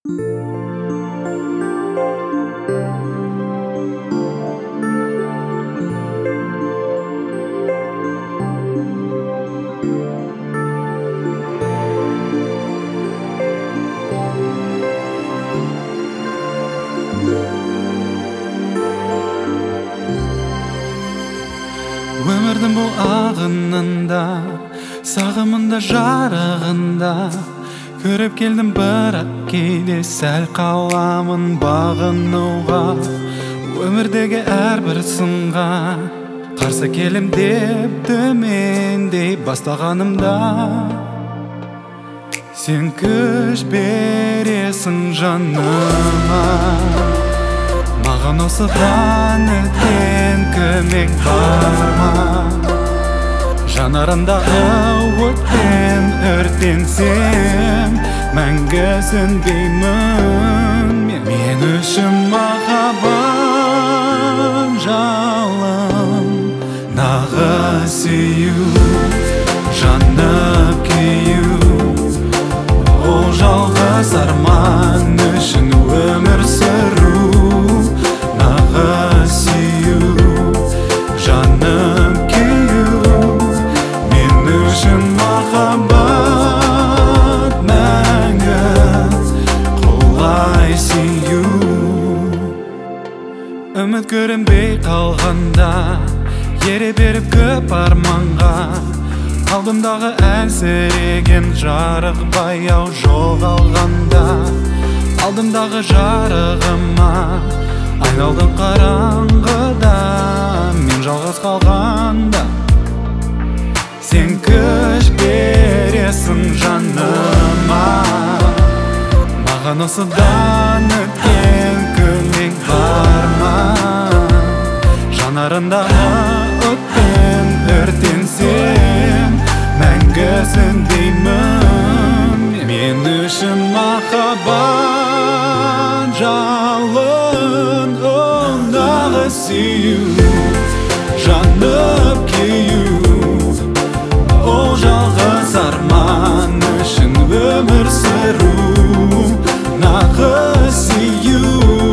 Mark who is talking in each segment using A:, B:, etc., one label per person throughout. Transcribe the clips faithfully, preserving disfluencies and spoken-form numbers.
A: Өмірдің бұл ағынында, сағымында жарығында көріп келдім, бірақ кейде сәл қаламын бағынуға. Өмірдегі әрбір сынға қарсы келем деп төмендей бастағанымда, сен күш бересің жаныма. Маған осыдан өткен көмек бар ма? Жанарымдағы отпен өртенсем, мәңгі сөнбеймін. Мен үшін махаббат жалын, нағыз сүю, жанып күю. Ол жалғыз арман үшін өмір сүру. Үміт көрінбей қалғанда, ере беріп көп арманға, алдымдағы әлсіреген жарық баяу жоғалғанда, алдымдағы жарығыма айналдым қараңғыда. Мен жалғыз қалғанда, сен күш бересің жаныма. Маған осыдан өткен көмек бар ма? Жанарындағы отпен өртенсем, мәңгі сөнбеймін. Мен үшін махаббат жалын, ондағы сүю, жанып күю. Ол жалғыз арман үшін өмір сүру. Нағыз сүю,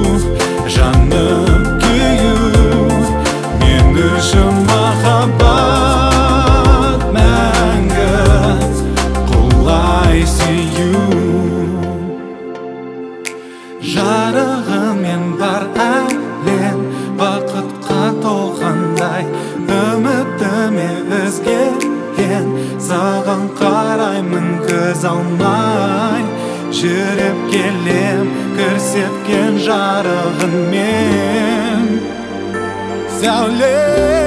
A: жанып күю. Мен үшін махаббат мәңгі, құлай сүю. Жарығымен бар әлем, бақытқа толғандай. Үмітіме өзгерген, саған қараймын көз алмай. Жүріп келем көрсеткен жарығыңмен, сәуле.